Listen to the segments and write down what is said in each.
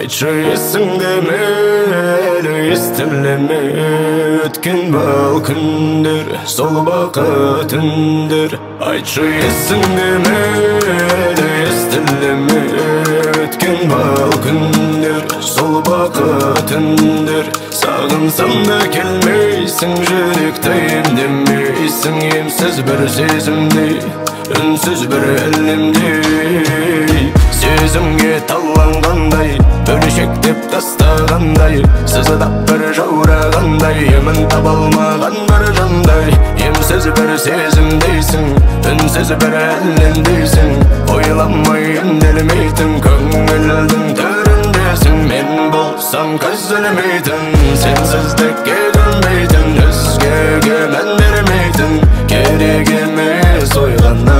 Айтшы есіңде мейлі естілеме өткен бал күндер, сол бақыт үндер. Айтшы есіңде мейлі естілеме өткен бал күндер, сол бақыт үндер. Сағынсам да келмейсің, жүректі емдемейсің, емсіз бір сезімдей, үнсіз бір әлемдей. Сезімге таланғандай, бөлшектеп тастағандай, сызыдап бір жаурағандай, емін таба алмаған бір жандай. Емсіз бір сезімдейсің, үнсіз бір әлемдейсің, ойламай үнделмейтін көңілдің төріндесің. Мен болсам көзілмейтін, сенсіздікке көнбейтін, өзгеге мән бермейтін, керек емес ойғанар.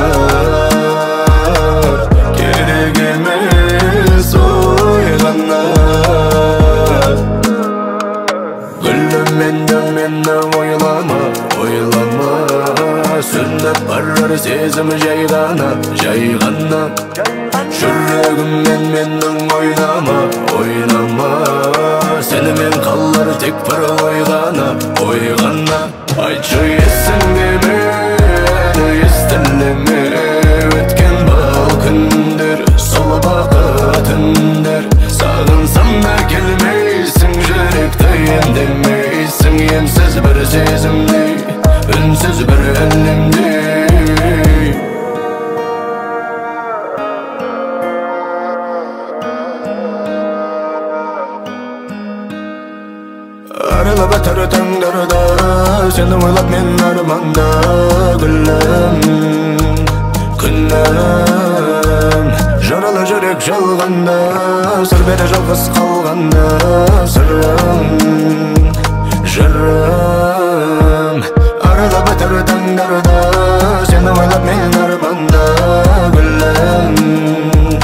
Сөніп барар сезім жай ғана, жай ғана. Жүрегіммен менің ойнама, ойнама. Сенімен қалар тек бір ой ғана, ой ғана. Айтшы есіңде мейлі естілеме өткен бал күндер, сол бақыт үндер. Сағынсам да келмейсің, жүректі емдемейсің, емсіз бір сезімдей, үнсіз бір әлемдей. Арылып өтер таңдарда, сені ойлап мен арманда, гүлім, күнім. Жаралы жүрек жалғанда, сыр бере жалғыз қалғанда, сырым, жырым. Арылып өтер таңдарда, сені ойлап мен арманда, гүлім,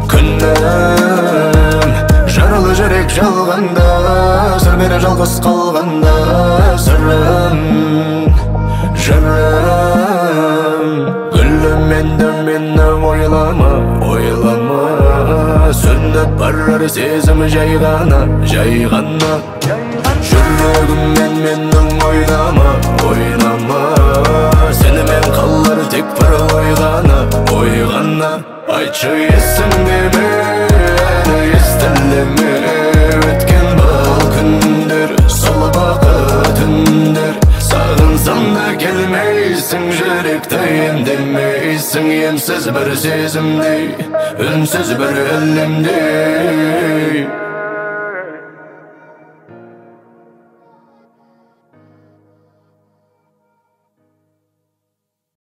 күнім. Жаралы жүрек жалғанда, сыр бере жалғыз қалғанда, сырым, жырым. Гүлім енді мені ойлама, ойлама. Сөніп барар сезім жай ғана, жай ғана. Жүрегіммен менің ойнама, ойнама. Сенімен қалар тек бір ой ғана, ой ғана. Айтшы есіңде мейлі естілеме өткен бал күндер, сол бақыт үндер. Сағынсам да келмейсің, жүректі емдемейсің, емсіз бір сезімдей, үнсіз бір әлемдей.